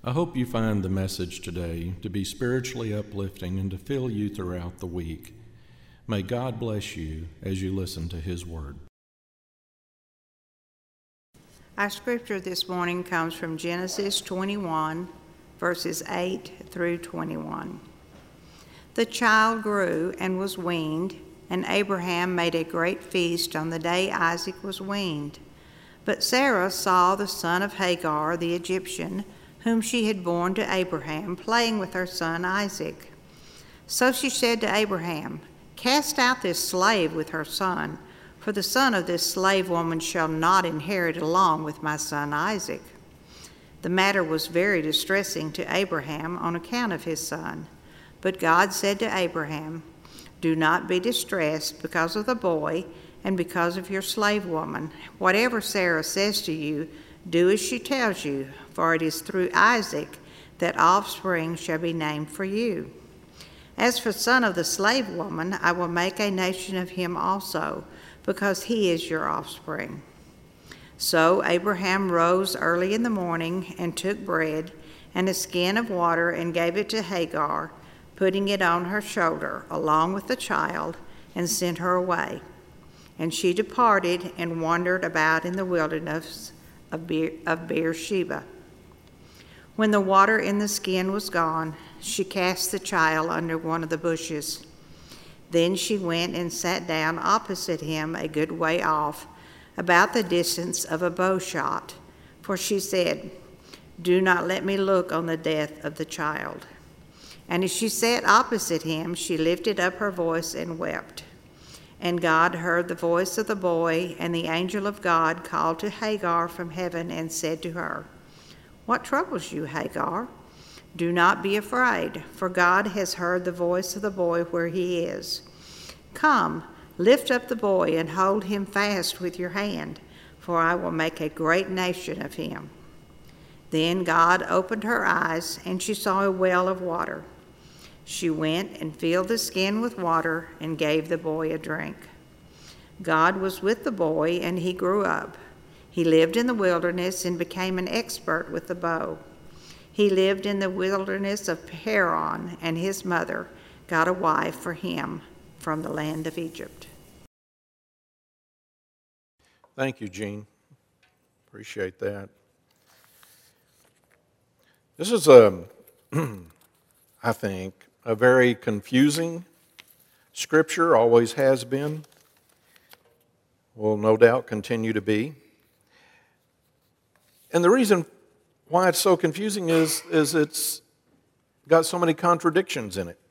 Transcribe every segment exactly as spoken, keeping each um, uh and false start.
I hope you find the message today to be spiritually uplifting and to fill you throughout the week. May God bless you as you listen to His Word. Our scripture this morning comes from Genesis twenty-one, verses eight through twenty-one. The child grew and was weaned, and Abraham made a great feast on the day Isaac was weaned. But Sarah saw the son of Hagar the Egyptian, whom she had borne to Abraham, playing with her son Isaac. So she said to Abraham, "Cast out this slave with her son, for the son of this slave woman shall not inherit along with my son Isaac." The matter was very distressing to Abraham on account of his son. But God said to Abraham, "Do not be distressed because of the boy and because of your slave woman. Whatever Sarah says to you, do as she tells you, for it is through Isaac that offspring shall be named for you. As for the son of the slave woman, I will make a nation of him also, because he is your offspring." So Abraham rose early in the morning and took bread and a skin of water and gave it to Hagar, putting it on her shoulder along with the child, and sent her away. And she departed and wandered about in the wilderness of Beersheba. When the water in the skin was gone, she cast the child under one of the bushes. Then she went and sat down opposite him a good way off, about the distance of a bow shot, for she said, "Do not let me look on the death of the child." And as she sat opposite him, she lifted up her voice and wept. And God heard the voice of the boy, and the angel of God called to Hagar from heaven and said to her, "What troubles you, Hagar? Do not be afraid, for God has heard the voice of the boy where he is. Come, lift up the boy and hold him fast with your hand, for I will make a great nation of him." Then God opened her eyes, and she saw a well of water. She went and filled the skin with water and gave the boy a drink. God was with the boy, and he grew up. He lived in the wilderness and became an expert with the bow. He lived in the wilderness of Haran, and his mother got a wife for him from the land of Egypt. Thank you, Jean. Appreciate that. This is, a, I think, a very confusing scripture, always has been, will no doubt continue to be. And the reason why it's so confusing is, is it's got so many contradictions in it.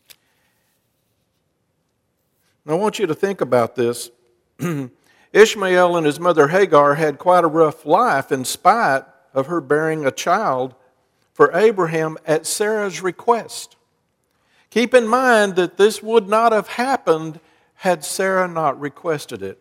And I want you to think about this. Ishmael and his mother Hagar had quite a rough life in spite of her bearing a child for Abraham at Sarah's request. Keep in mind that this would not have happened had Sarah not requested it.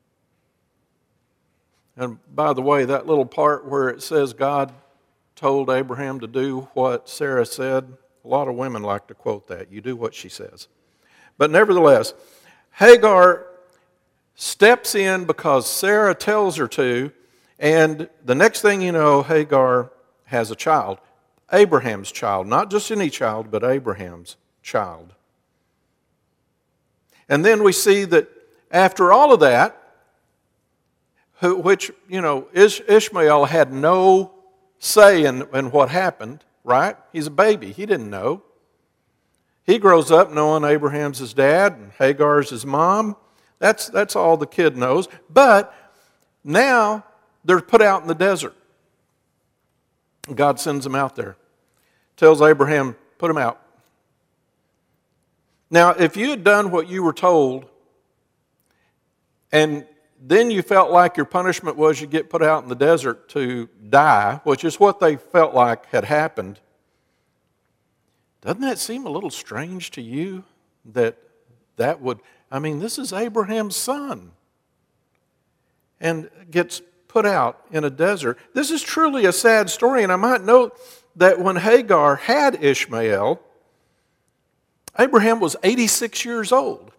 And by the way, that little part where it says God told Abraham to do what Sarah said, a lot of women like to quote that. You do what she says. But nevertheless, Hagar steps in because Sarah tells her to, and the next thing you know, Hagar has a child. Abraham's child. Not just any child, but Abraham's child. And then we see that after all of that, which, you know, Ishmael had no say in, in what happened, right? He's a baby. He didn't know. He grows up knowing Abraham's his dad and Hagar's his mom. That's, that's all the kid knows. But now they're put out in the desert. God sends them out there. Tells Abraham, put them out. Now, if you had done what you were told, and then you felt like your punishment was you get put out in the desert to die, which is what they felt like had happened, doesn't that seem a little strange to you that that would, I mean, this is Abraham's son, and gets put out in a desert. This is truly a sad story, and I might note that when Hagar had Ishmael, Abraham was eighty-six years old.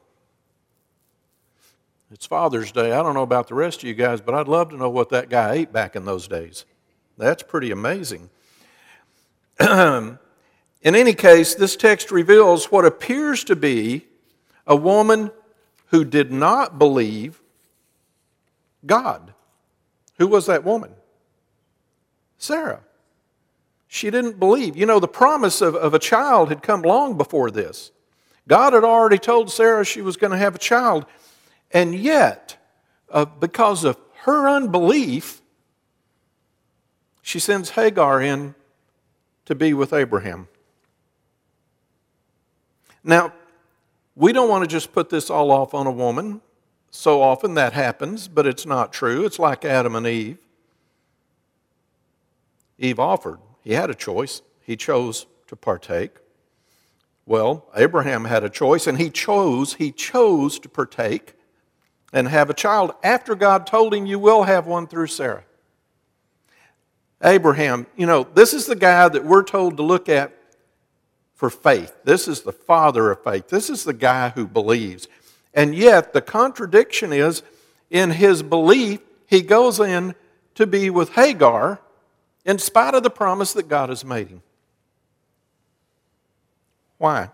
It's Father's Day. I don't know about the rest of you guys, but I'd love to know what that guy ate back in those days. That's pretty amazing. in any case, this text reveals what appears to be a woman who did not believe God. Who was that woman? Sarah. She didn't believe. You know, the promise of, of a child had come long before this. God had already told Sarah she was going to have a child. And yet, uh, because of her unbelief, she sends Hagar in to be with Abraham. Now, we don't want to just put this all off on a woman. So often that happens, but it's not true. It's like Adam and Eve. Eve offered. He had a choice. He chose to partake. Well, Abraham had a choice, and he chose, he chose to partake and have a child after God told him, you will have one through Sarah. Abraham, you know, this is the guy that we're told to look at for faith. This is the father of faith. This is the guy who believes. And yet, the contradiction is, in his belief, he goes in to be with Hagar in spite of the promise that God has made him. Why?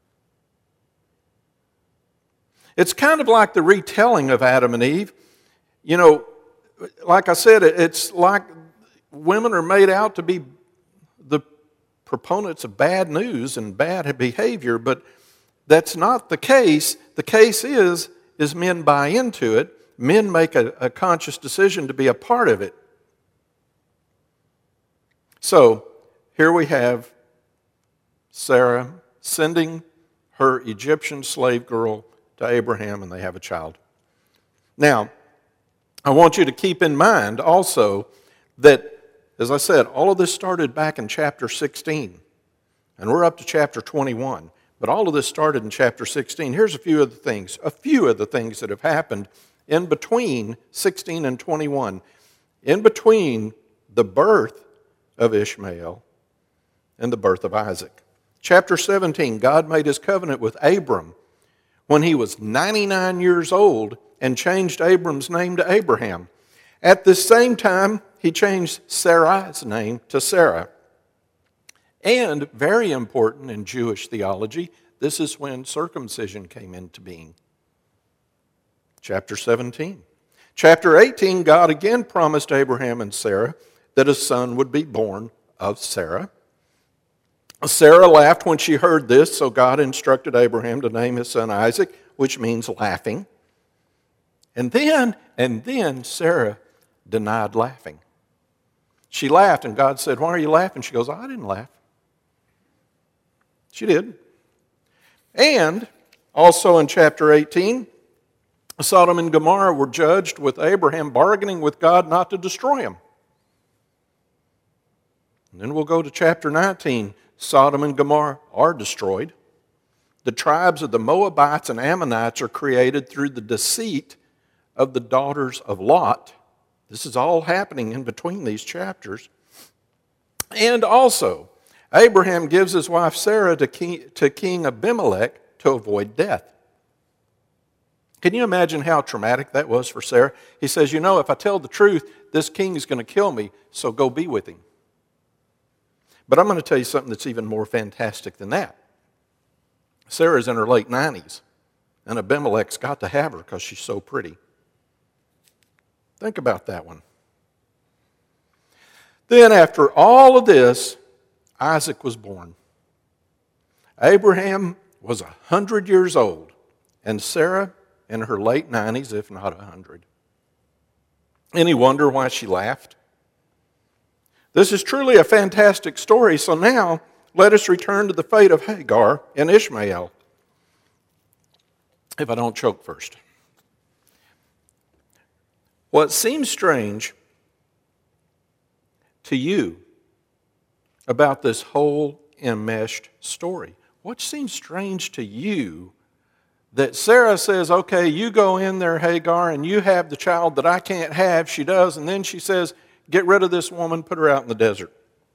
It's kind of like the retelling of Adam and Eve. You know, like I said, it's like women are made out to be the proponents of bad news and bad behavior, but that's not the case. The case is, is men buy into it. Men make a, a conscious decision to be a part of it. So, here we have Sarah sending her Egyptian slave girl to Abraham, and they have a child. Now, I want you to keep in mind also that, as I said, all of this started back in chapter sixteen, and we're up to chapter twenty-one. But all of this started in chapter sixteen. Here's a few of the things, a few of the things that have happened in between sixteen and twenty-one, in between the birth of Ishmael and the birth of Isaac. Chapter seventeen, God made his covenant with Abram when he was ninety-nine years old and changed Abram's name to Abraham. At the same time, he changed Sarai's name to Sarah. And, very important in Jewish theology, this is when circumcision came into being. Chapter seventeen. Chapter eighteen, God again promised Abraham and Sarah that a son would be born of Sarah. Sarah laughed when she heard this, so God instructed Abraham to name his son Isaac, which means laughing. And then, and then Sarah denied laughing. She laughed, and God said, why are you laughing? She goes, I didn't laugh. She did. And also in chapter eighteen, Sodom and Gomorrah were judged with Abraham bargaining with God not to destroy them. And then we'll go to chapter nineteen. Sodom and Gomorrah are destroyed. The tribes of the Moabites and Ammonites are created through the deceit of the daughters of Lot. This is all happening in between these chapters. And also, Abraham gives his wife Sarah to King, to King Abimelech to avoid death. Can you imagine how traumatic that was for Sarah? He says, you know, if I tell the truth, this king is going to kill me, so go be with him. But I'm going to tell you something that's even more fantastic than that. Sarah's in her late nineties, and Abimelech's got to have her because she's so pretty. Think about that one. Then after all of this, Isaac was born. Abraham was one hundred years old, and Sarah in her late nineties, if not one hundred. Any wonder why she laughed? This is truly a fantastic story, so now let us return to the fate of Hagar and Ishmael. If I don't choke first. What seems strange to you about this whole enmeshed story? What seems strange to you that Sarah says, okay, you go in there, Hagar, and you have the child that I can't have. She does, and then she says, get rid of this woman, put her out in the desert.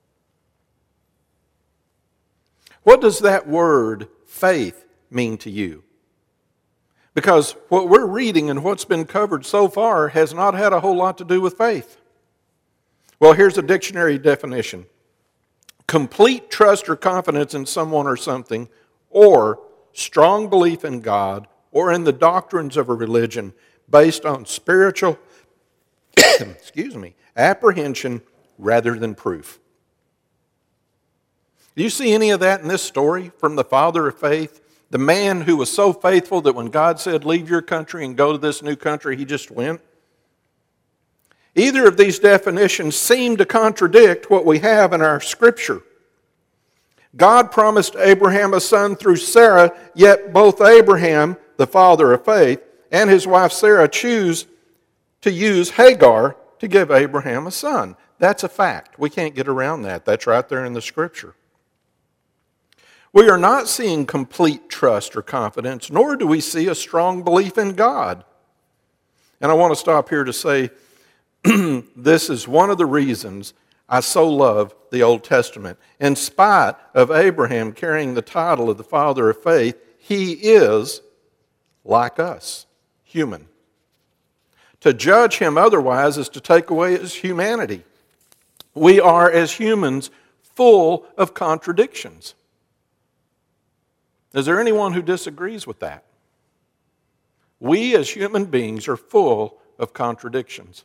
What does that word, faith, mean to you? Because what we're reading and what's been covered so far has not had a whole lot to do with faith. Well, here's a dictionary definition. complete trust or confidence in someone or something, or strong belief in God or in the doctrines of a religion based on spiritual excuse me, apprehension rather than proof. Do you see any of that in this story from the father of faith? The man who was so faithful that when God said, leave your country and go to this new country, he just went? Either of these definitions seem to contradict what we have in our scripture. God promised Abraham a son through Sarah, yet both Abraham, the father of faith, and his wife Sarah choose to use Hagar to give Abraham a son. That's a fact. We can't get around that. That's right there in the scripture. We are not seeing complete trust or confidence, nor do we see a strong belief in God. And I want to stop here to say this is one of the reasons I so love the Old Testament. In spite of Abraham carrying the title of the father of faith, he is like us, human. To judge him otherwise is to take away his humanity. We are, as humans, full of contradictions. Is there anyone who disagrees with that? We, as human beings, are full of contradictions.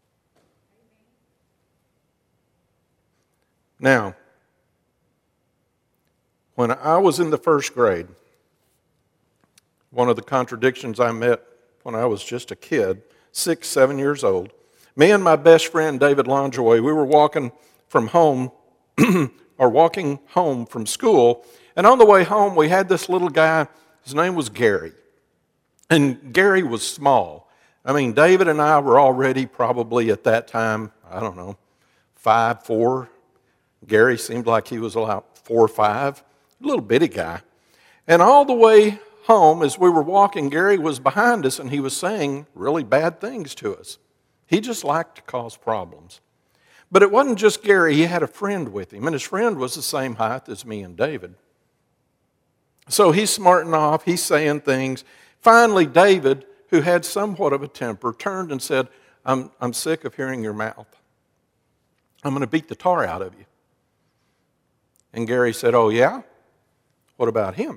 Now, when I was in the first grade, one of the contradictions I met when I was just a kid, six, seven years old, me and my best friend, David Longeroy, we were walking from home, or walking home from school, and on the way home, we had this little guy, his name was Gary. And Gary was small. I mean, David and I were already probably at that time, I don't know, five, four. Gary seemed like he was about four or five, a little bitty guy. And all the way home, as we were walking, Gary was behind us and he was saying really bad things to us. He just liked to cause problems. But it wasn't just Gary, he had a friend with him, and his friend was the same height as me and David. So he's smarting off, he's saying things. Finally, David, who had somewhat of a temper, turned and said, I'm, I'm sick of hearing your mouth. I'm going to beat the tar out of you. And Gary said, oh yeah? What about him?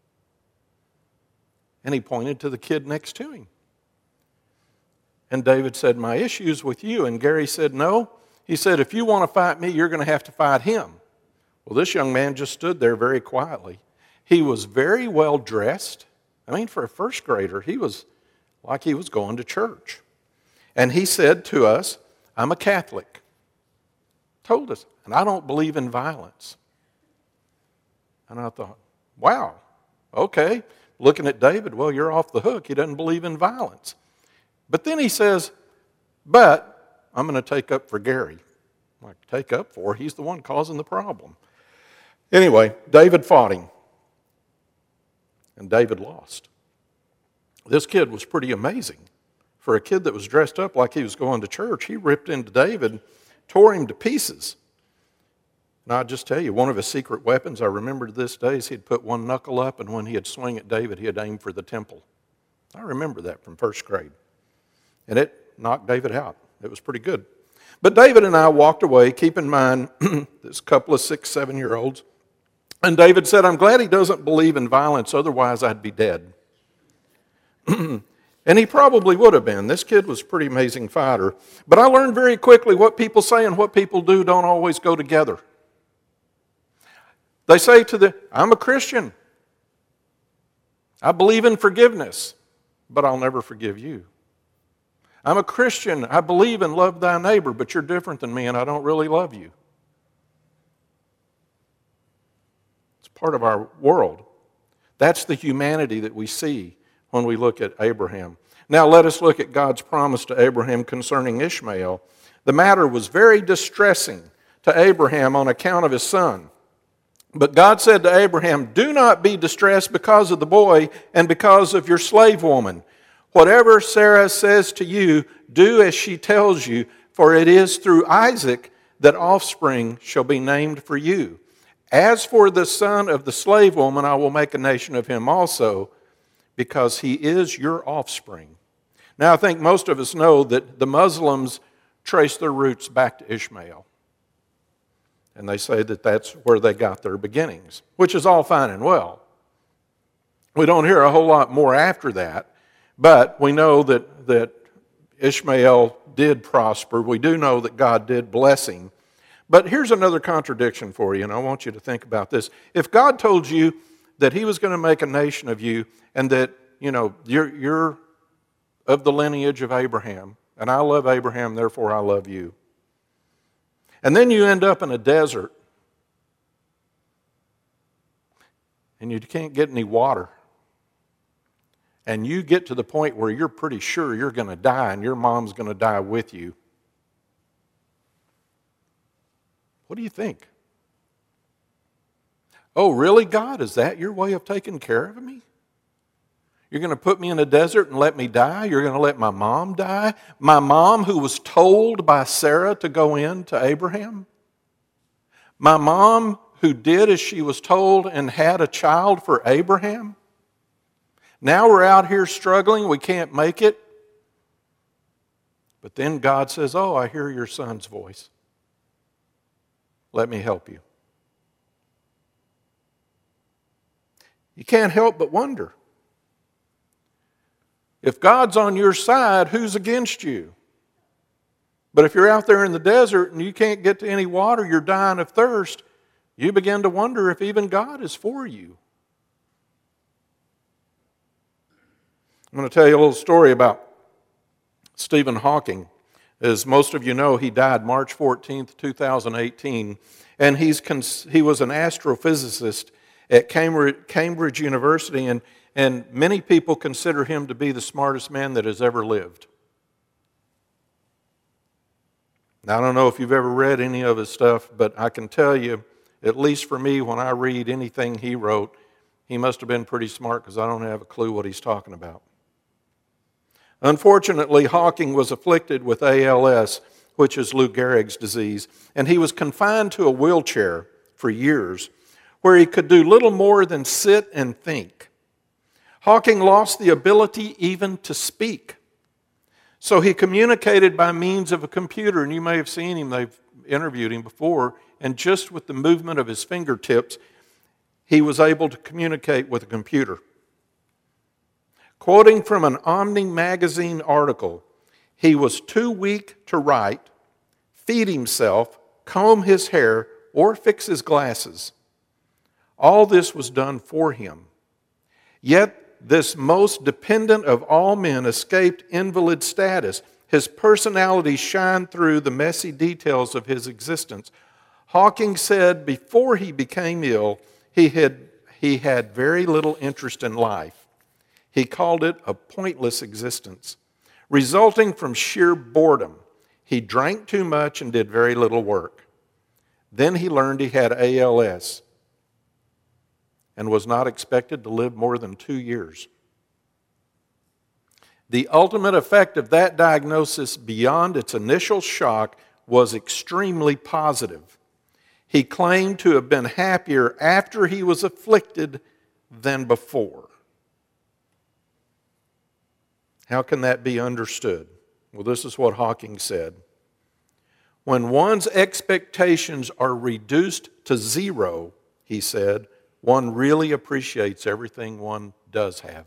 And he pointed to the kid next to him. And David said, my issue's with you. And Gary said, no. He said, if you want to fight me, you're going to have to fight him. Well, this young man just stood there very quietly. He was very well dressed. I mean, for a first grader, he was like he was going to church. And he said to us, I'm a Catholic. Told us, and I don't believe in violence. And I thought, wow, okay. Looking at David, well, you're off the hook. He doesn't believe in violence. But then he says, but I'm going to take up for Gary. I'm like, take up for? He's the one causing the problem. Anyway, David fought him. And David lost. This kid was pretty amazing. For a kid that was dressed up like he was going to church, he ripped into David, tore him to pieces. And I'll just tell you, one of his secret weapons, I remember to this day, is he'd put one knuckle up, and when he'd swing at David, he'd aim for the temple. I remember that from first grade. And it knocked David out. It was pretty good. But David and I walked away, keep in mind, this couple of six, seven-year-olds. And David said, I'm glad he doesn't believe in violence, otherwise I'd be dead. And he probably would have been. This kid was a pretty amazing fighter. But I learned very quickly what people say and what people do don't always go together. They say to the, I'm a Christian. I believe in forgiveness, but I'll never forgive you. I'm a Christian. I believe in love thy neighbor, but you're different than me and I don't really love you. It's part of our world. That's the humanity that we see when we look at Abraham. Now let us look at God's promise to Abraham concerning Ishmael. The matter was very distressing to Abraham on account of his son. But God said to Abraham, do not be distressed because of the boy and because of your slave woman. Whatever Sarah says to you, do as she tells you, for it is through Isaac that offspring shall be named for you. As for the son of the slave woman, I will make a nation of him also, because he is your offspring. Now, I think most of us know that the Muslims trace their roots back to Ishmael. And they say that that's where they got their beginnings, which is all fine and well. We don't hear a whole lot more after that, but we know that, that Ishmael did prosper. We do know that God did bless him. But here's another contradiction for you, and I want you to think about this. If God told you that he was going to make a nation of you and that, you know, you're, you're of the lineage of Abraham, and I love Abraham, therefore I love you. And then you end up in a desert and you can't get any water. And you get to the point where you're pretty sure you're going to die and your mom's going to die with you. What do you think? Oh, really, God? Is that your way of taking care of me? You're going to put me in a desert and let me die? You're going to let my mom die? My mom who was told by Sarah to go in to Abraham? My mom who did as she was told and had a child for Abraham? Now we're out here struggling, we can't make it. But then God says, oh, I hear your son's voice. Let me help you. You can't help but wonder. If God's on your side, who's against you? But if you're out there in the desert and you can't get to any water, you're dying of thirst, you begin to wonder if even God is for you. I'm going to tell you a little story about Stephen Hawking. As most of you know, he died March fourteenth, two thousand eighteen, and he's he was an astrophysicist at Cambridge, Cambridge University, and, and many people consider him to be the smartest man that has ever lived. Now, I don't know if you've ever read any of his stuff, but I can tell you, at least for me, when I read anything he wrote, he must have been pretty smart because I don't have a clue what he's talking about. Unfortunately, Hawking was afflicted with A L S, which is Lou Gehrig's disease, and he was confined to a wheelchair for years, where he could do little more than sit and think. Hawking lost the ability even to speak. So he communicated by means of a computer, and you may have seen him, they've interviewed him before, and just with the movement of his fingertips, he was able to communicate with a computer. Quoting from an Omni magazine article, he was too weak to write, feed himself, comb his hair, or fix his glasses. All this was done for him. Yet this most dependent of all men escaped invalid status. His personality shined through the messy details of his existence. Hawking said before he became ill, he had, he had very little interest in life. He called it a pointless existence, resulting from sheer boredom. He drank too much and did very little work. Then he learned he had A L S and was not expected to live more than two years. The ultimate effect of that diagnosis, beyond its initial shock, was extremely positive. He claimed to have been happier after he was afflicted than before. How can that be understood? Well, this is what Hawking said. When one's expectations are reduced to zero, he said, one really appreciates everything one does have.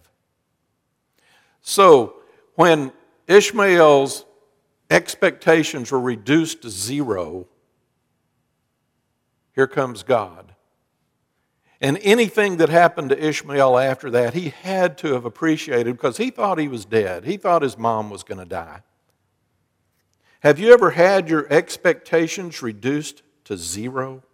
So, when Ishmael's expectations were reduced to zero, here comes God. And anything that happened to Ishmael after that, he had to have appreciated because he thought he was dead. He thought his mom was going to die. Have you ever had your expectations reduced to zero?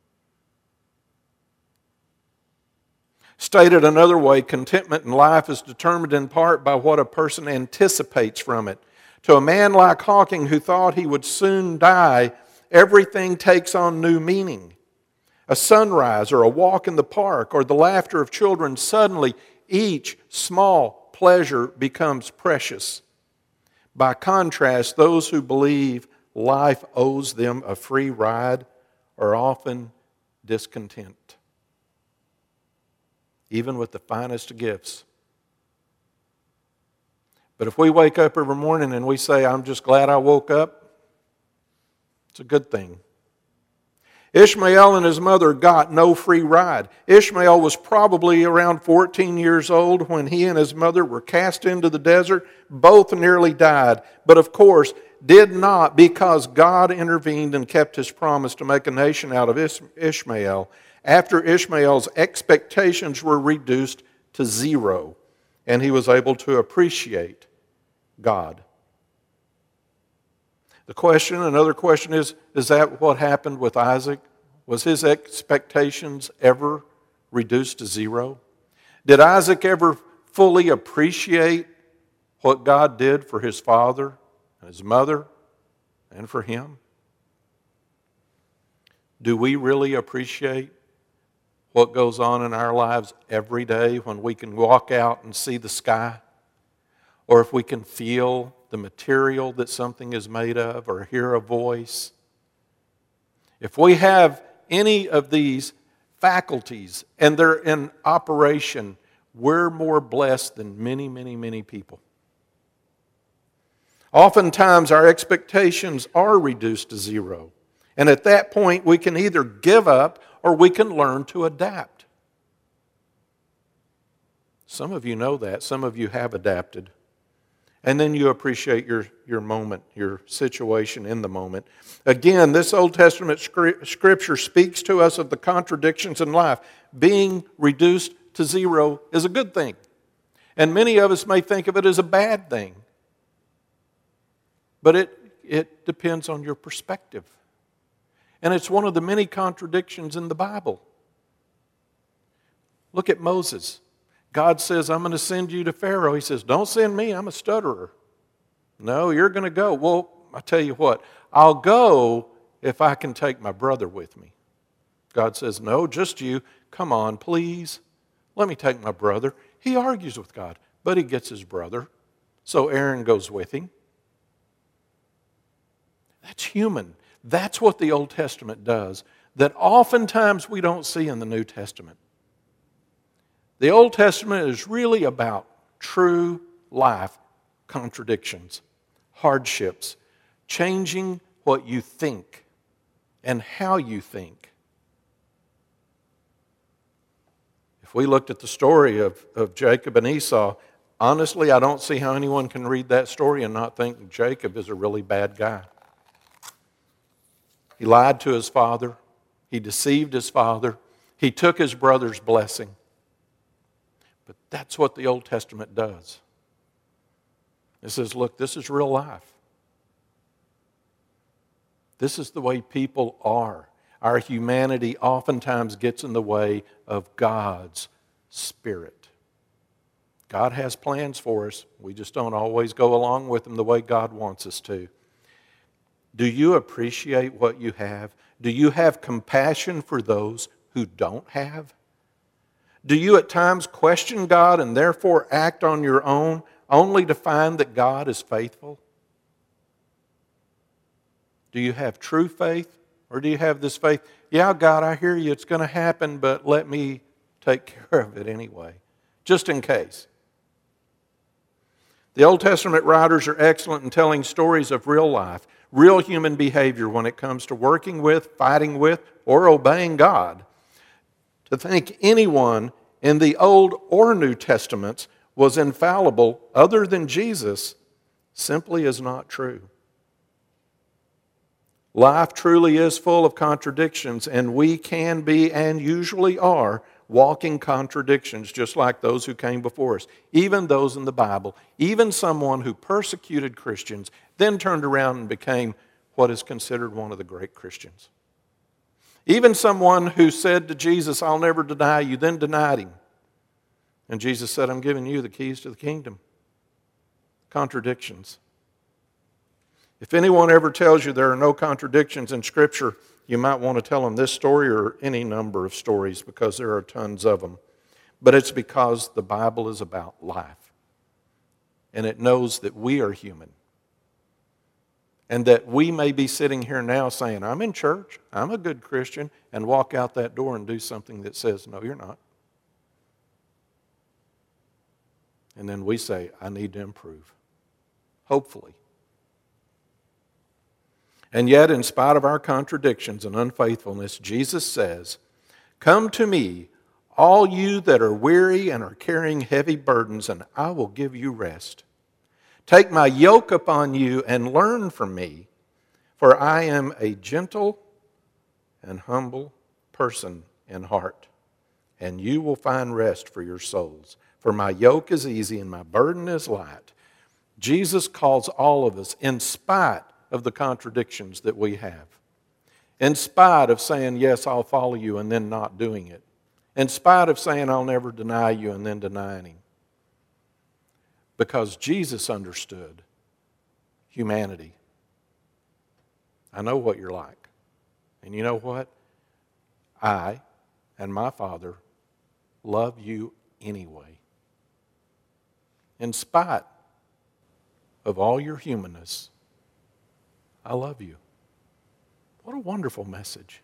Stated another way, contentment in life is determined in part by what a person anticipates from it. To a man like Hawking, who thought he would soon die, everything takes on new meaning. A sunrise or a walk in the park or the laughter of children, suddenly each small pleasure becomes precious. By contrast, those who believe life owes them a free ride are often discontent, even with the finest gifts. But if we wake up every morning and we say, I'm just glad I woke up, it's a good thing. Ishmael and his mother got no free ride. Ishmael was probably around fourteen years old when he and his mother were cast into the desert. Both nearly died, but of course did not, because God intervened and kept his promise to make a nation out of Ishmael after Ishmael's expectations were reduced to zero, and he was able to appreciate God. The question, another question is, is that what happened with Isaac? Was his expectations ever reduced to zero? Did Isaac ever fully appreciate what God did for his father and his mother and for him? Do we really appreciate what goes on in our lives every day when we can walk out and see the sky? Or if we can feel the material that something is made of, or hear a voice? If we have any of these faculties and they're in operation, we're more blessed than many, many, many people. Oftentimes our expectations are reduced to zero. And at that point we can either give up or we can learn to adapt. Some of you know that. Some of you have adapted. And then you appreciate your, your moment, your situation in the moment. Again, this Old Testament scripture speaks to us of the contradictions in life. Being reduced to zero is a good thing. And many of us may think of it as a bad thing. But it, it depends on your perspective. And it's one of the many contradictions in the Bible. Look at Moses. God says, I'm going to send you to Pharaoh. He says, don't send me, I'm a stutterer. No, you're going to go. Well, I tell you what, I'll go if I can take my brother with me. God says, no, just you. Come on, please. Let me take my brother. He argues with God, but he gets his brother. So Aaron goes with him. That's human. That's what the Old Testament does, that oftentimes we don't see in the New Testament. The Old Testament is really about true life contradictions, hardships, changing what you think and how you think. If we looked at the story of, of Jacob and Esau, honestly, I don't see how anyone can read that story and not think Jacob is a really bad guy. He lied to his father. He deceived his father. He took his brother's blessing. But that's what the Old Testament does. It says, look, this is real life. This is the way people are. Our humanity oftentimes gets in the way of God's Spirit. God has plans for us. We just don't always go along with them the way God wants us to. Do you appreciate what you have? Do you have compassion for those who don't have? Do you at times question God and therefore act on your own, only to find that God is faithful? Do you have true faith, or do you have this faith, yeah, God, I hear you, it's going to happen, but let me take care of it anyway, just in case? The Old Testament writers are excellent in telling stories of real life, real human behavior when it comes to working with, fighting with, or obeying God. To think anyone in the Old or New Testaments was infallible other than Jesus simply is not true. Life truly is full of contradictions, and we can be and usually are walking contradictions just like those who came before us, even those in the Bible, even someone who persecuted Christians, then turned around and became what is considered one of the great Christians. Even someone who said to Jesus, I'll never deny you, then denied him. And Jesus said, I'm giving you the keys to the kingdom. Contradictions. If anyone ever tells you there are no contradictions in Scripture, you might want to tell them this story or any number of stories, because there are tons of them. But it's because the Bible is about life. And it knows that we are human. And that we may be sitting here now saying, I'm in church, I'm a good Christian, and walk out that door and do something that says, no, you're not. And then we say, I need to improve. Hopefully. And yet, in spite of our contradictions and unfaithfulness, Jesus says, "Come to me, all you that are weary and are carrying heavy burdens, and I will give you rest. Take my yoke upon you and learn from me, for I am a gentle and humble person in heart, and you will find rest for your souls. For my yoke is easy and my burden is light." Jesus calls all of us, in spite of the contradictions that we have, in spite of saying, "Yes, I'll follow you," and then not doing it, in spite of saying, "I'll never deny you," and then denying him. Because Jesus understood humanity. I know what you're like. And you know what? I and my Father love you anyway. In spite of all your humanness, I love you. What a wonderful message.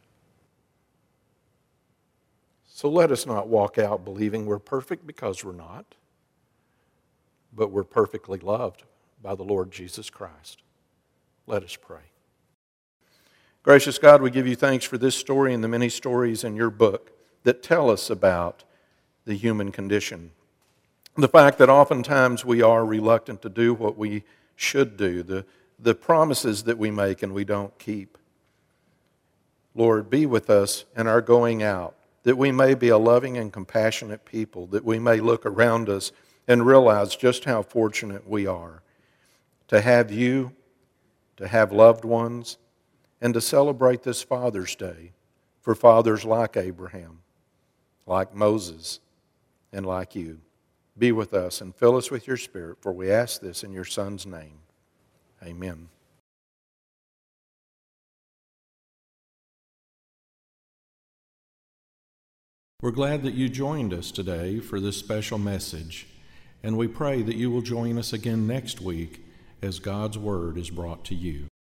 So let us not walk out believing we're perfect, because we're not, but we're perfectly loved by the Lord Jesus Christ. Let us pray. Gracious God, we give you thanks for this story and the many stories in your book that tell us about the human condition. The fact that oftentimes we are reluctant to do what we should do, the, the promises that we make and we don't keep. Lord, be with us in our going out, that we may be a loving and compassionate people, that we may look around us and realize just how fortunate we are to have you, to have loved ones, and to celebrate this Father's Day for fathers like Abraham, like Moses, and like you. Be with us and fill us with your Spirit, for we ask this in your Son's name. Amen. We're glad that you joined us today for this special message, and we pray that you will join us again next week as God's Word is brought to you.